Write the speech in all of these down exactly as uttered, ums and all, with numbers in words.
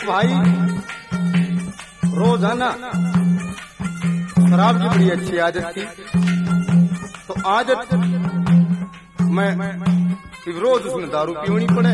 भाई रोजाना शराब की बड़ी अच्छी आदत थी, तो आदत मैं रोज उसमें दारू पीनी पड़े,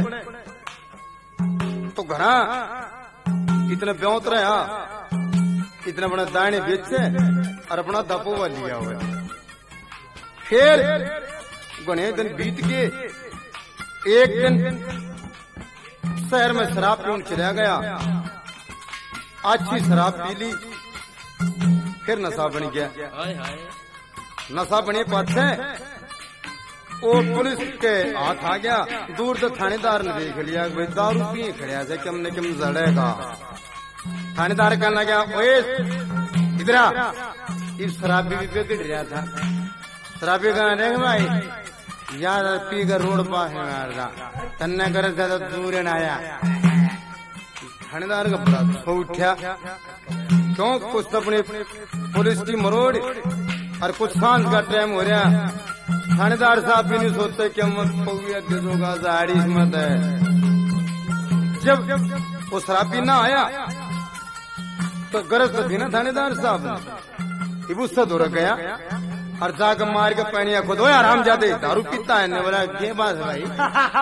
तो घरा इतने ब्योत रहा, इतने बड़े दाने बेचे और अपना दपोवा लिया हुआ। फिर गणे दिन बीत के एक दिन शहर में शराब पीने चला गया, अच्छी शराब पी ली, फिर नशा बन गया। नशा बने पाछे वो पुलिस के हाथ आ गया, दूर से थानेदार ने देख लिया भाई दारू पिए खड़िया से कम ने कम जड़ेगा। थानेदार कहने लगा ओए इधरा, इस शराबी भी पे गिर रहा था। शराबी कहना देख भाई यार पी कर रोड पा है तन्ने कर ज्यादा दूर न आया। थानेदार का बड़ा सो उठा, क्यों कुछ अपने पुलिस की मरोड़ और कुछ सांस का टाइम हो रहा। थानेदार साहब भी नहीं सोचते कि हम जारी मत है। जब वो शराबी ना आया तो गरज तो थी ना थानेदार साहब, गुस्सा दौड़ गया और जाकर मार के पहनिया खुद हो आराम जाते दारू पीता है। ने बोला ये बात है भाई,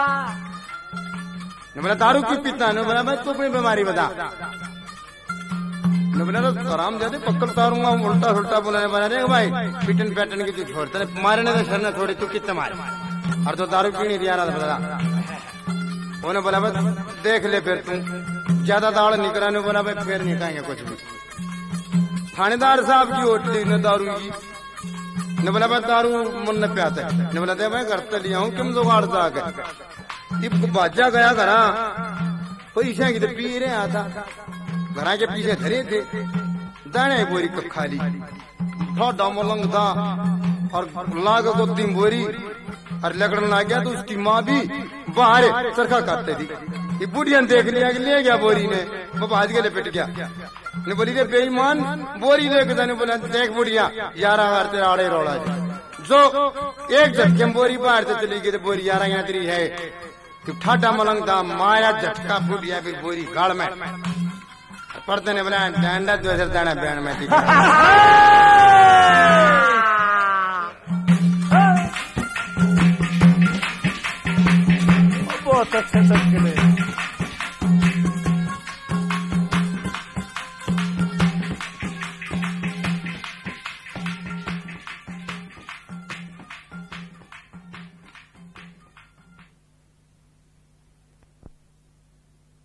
ने बोला दारू क्यों पीता है? ने बोला भाई तू अपनी बीमारी बता। ने बोला आराम जाते पकड़ तारूंगा उल्टा उल्टा बोला। बना देगा भाई पिटन पैटन की तू छोड़ता नहीं, मारने तो शरना थोड़ी तू कितने मारे और तो दारू क्यों नहीं दिया रहा था। उन्होंने बोला बस देख ले फिर तू ज्यादा दाड़ निकला। ने बोला भाई फिर नहीं खाएंगे कुछ भी। थानेदार साहब की होटली ने दारू की, ने बोला भाई दारू मन न प्याते। ने बोला दे भाई घर तो लिया हूँ किम जुगाड़ जाकर बाजा गया घरा पैसा की तो पी रहे आता। घरा के पीछे धरे थे दाने बोरी को खाली थोड़ा मलंग था और लाग को तीन बोरी और लगड़न लग गया। तो उसकी माँ भी बाहर चरखा काटते थी। ये बुढ़िया देख लिया कि ले गया बोरी ने, वो भाज के लिपट गया। ने बोली रे बेईमान बोरी देख जाने। बोला देख बुढ़िया यार हमारे आड़े रोड़ा जो एक झटके में बोरी बाहर से चली गई तो बोरी यार यहाँ तेरी है। तो ठाडा मलंग था माया झटका फूट गया फिर बोरी गाड़ में पड़ते ने बोला डांडा जो है दाना बयान में बहुत अच्छे